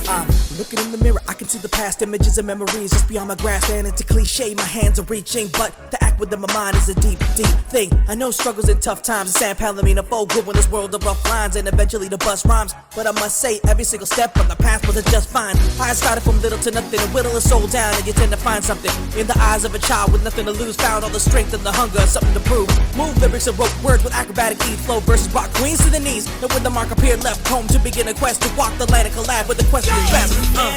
I'm looking in the mirror, I can see the past images and memories just beyond my grasp, and it's a cliche, my hands are reaching, but to act within my mind is a deep, deep thing. I know struggles and tough times, and San Palomino folk good in this world of rough lines, and eventually to bust rhymes. But I must say, every single step on the path was just fine. I started from little to nothing and whittle a soul down, and you tend to find something in the eyes of a child with nothing to lose. Found all the strength and the hunger, something to prove. Move lyrics and wrote words with acrobatic ease. Flow verses brought queens to the knees, and when the mark appeared, left home to begin a quest to walk the land and collab with the question is best.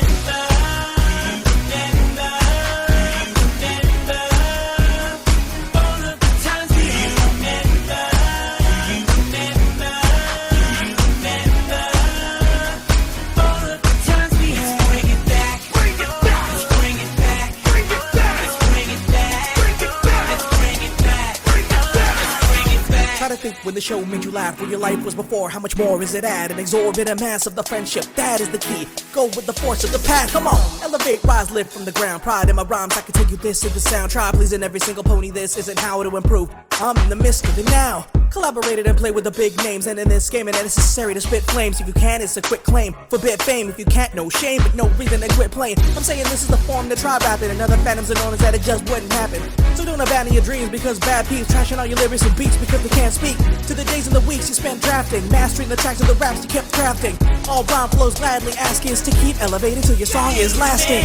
Try to think when the show made you laugh, where your life was before, how much more is it at? An exorbitant mass of the friendship, that is the key. Go with the force of the path, come on. Elevate, rise, lift from the ground. Pride in my rhymes, I can tell you this is the sound. Try pleasing every single pony, this isn't how to improve. I'm in the midst of it now. Collaborated and play with the big names, and in this game it ain't necessary to spit flames. If you can, it's a quick claim. Forbid fame, if you can't, no shame, but no reason to quit playing. I'm saying this is the form to try rapping, and other phantoms are known as that it just wouldn't happen. So don't abandon your dreams because bad peeps trashing all your lyrics and beats because they can't speak to the days and the weeks you spent drafting, mastering the tracks of the raps you kept crafting. All rhyme flows gladly ask is to keep elevating till your song is lasting.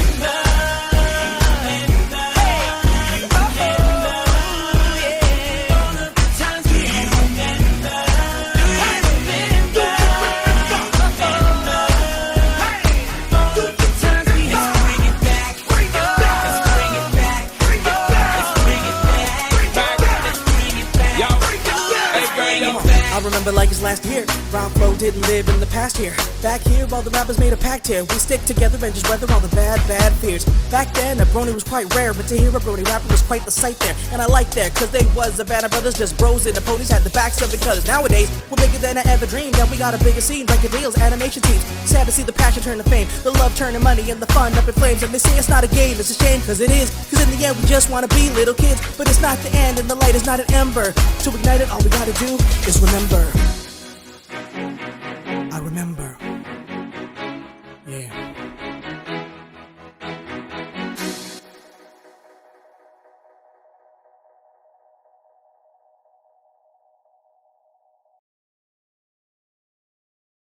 I remember like it's last year, rhyme flow didn't live in the past year. Back here, all the rappers made a pact here. We stick together and just weather all the bad fears. Back then, a brony was quite rare, but to hear a brony rapper was quite the sight there. And I liked that, cause they was a band of brothers, just bros and the ponies had the backs of the colors. Nowadays, we're bigger than I ever dreamed, and we got a bigger scene, record deals, animation teams. Sad to see the passion turn to fame, the love turn to money, and the fun up in flames. And they say it's not a game, it's a shame, cause it is. Cause in the end, we just wanna be little kids, but it's not the end, and the light is not an ember. To ignite it, all we gotta do is remember. I remember.